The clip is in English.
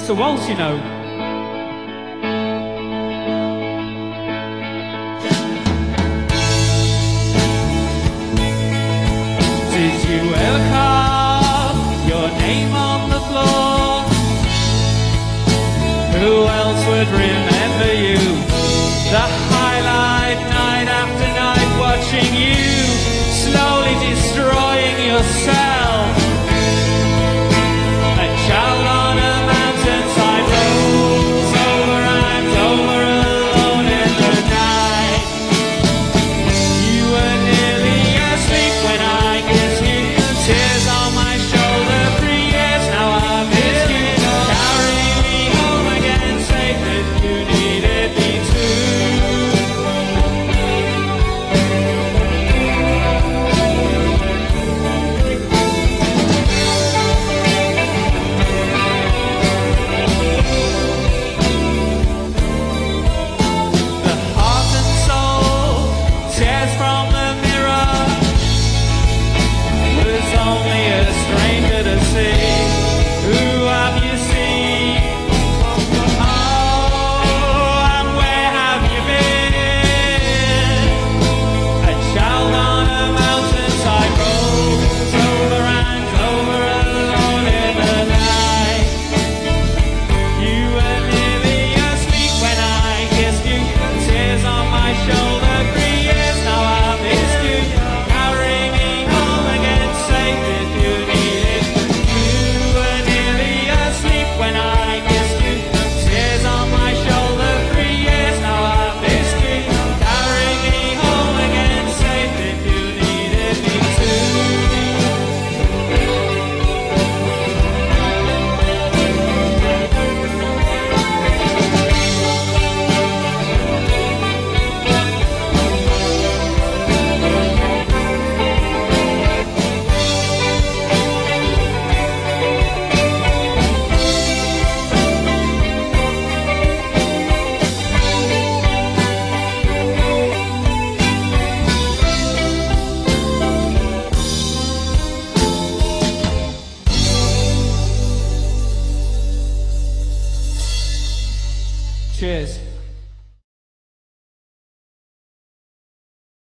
It's a waltz, you know. Did you ever carve your name on the floor? Who else would remember you? The highlight night after night, watching you slowly destroying yourself. A child on a mountainside rolls over and over alone in the night. You were nearly asleep when I kissed you. Tears on my shoulder, 3 years now I miss you. Carry me home again, say that you needed me too. From the mirror was only a stranger to see. Who have you seen? Oh, and where have you been? A child on a mountainside rolls over and over alone in the night. You were nearly asleep when I kissed you. Tears on my shoulder. Cheers.